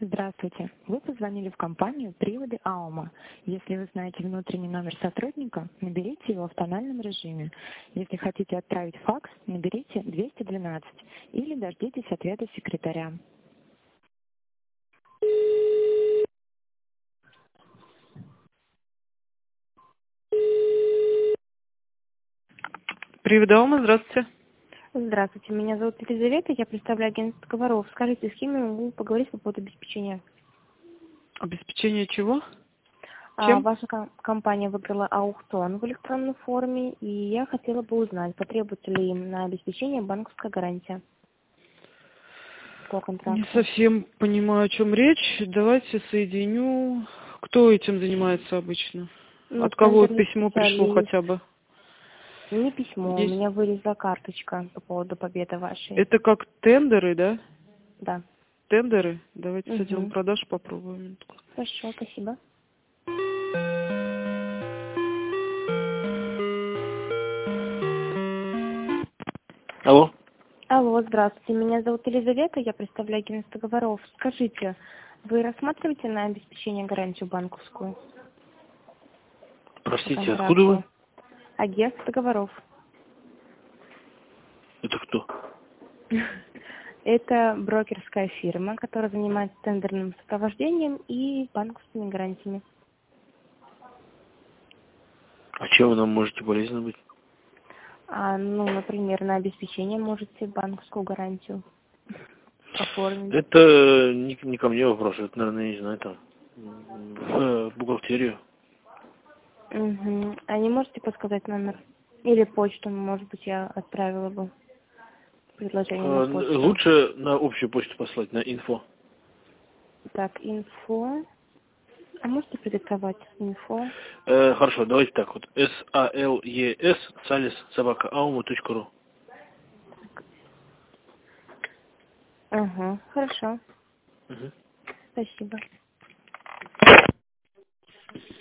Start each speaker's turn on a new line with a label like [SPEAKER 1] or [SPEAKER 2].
[SPEAKER 1] Здравствуйте. Вы позвонили в компанию «Приводы АОМа». Если вы знаете внутренний номер сотрудника, наберите его в тональном режиме. Если хотите отправить факс, наберите 212 или дождитесь ответа секретаря.
[SPEAKER 2] Привет, Алма, здравствуйте.
[SPEAKER 3] Здравствуйте, меня зовут Елизавета, я представляю агентство Говоров. Скажите, с кем я могу поговорить по поводу обеспечения?
[SPEAKER 2] Обеспечение чего? Чем?
[SPEAKER 3] Ваша компания выиграла аукцион в электронной форме, и я хотела бы узнать, потребуется ли им на обеспечение банковская гарантия по
[SPEAKER 2] Не
[SPEAKER 3] контракту.
[SPEAKER 2] совсем понимаю, о чем речь. Давайте соединю. Кто этим занимается обычно?
[SPEAKER 3] Ну,
[SPEAKER 2] От кого
[SPEAKER 3] тендерный
[SPEAKER 2] письмо пришло
[SPEAKER 3] специалист.
[SPEAKER 2] хотя бы?
[SPEAKER 3] Не письмо, у
[SPEAKER 2] Есть.
[SPEAKER 3] меня вылезла карточка по поводу победы вашей.
[SPEAKER 2] Это как тендеры, да?
[SPEAKER 3] Да.
[SPEAKER 2] Тендеры? Давайте с отделом
[SPEAKER 3] Угу.
[SPEAKER 2] продаж попробуем.
[SPEAKER 3] Хорошо, спасибо.
[SPEAKER 4] Алло.
[SPEAKER 3] Алло, здравствуйте, меня зовут Елизавета, я представляю агентство Говоров. Скажите, вы рассматриваете на обеспечение гарантию банковскую по
[SPEAKER 4] Простите, откуда вы?
[SPEAKER 3] контракту? Агентство Говоров.
[SPEAKER 4] Это кто?
[SPEAKER 3] Это брокерская фирма, которая занимается тендерным сопровождением и банковскими гарантиями.
[SPEAKER 4] А чем вы нам можете полезны быть?
[SPEAKER 3] Например, на обеспечение можете банковскую гарантию оформить.
[SPEAKER 4] Это не ко мне вопрос, это, наверное, не знаю, там, в бухгалтерию.
[SPEAKER 3] Угу. А не можете подсказать номер? Или почту, может быть, я отправила бы предложение на почту.
[SPEAKER 4] Лучше на общую почту послать, на инфо.
[SPEAKER 3] Так, инфо. А можете продиктовать инфо?
[SPEAKER 4] Хорошо, давайте так вот. SALES, Sales, собака, aumu.ru.
[SPEAKER 3] Ага, хорошо.
[SPEAKER 4] Угу.
[SPEAKER 3] Спасибо.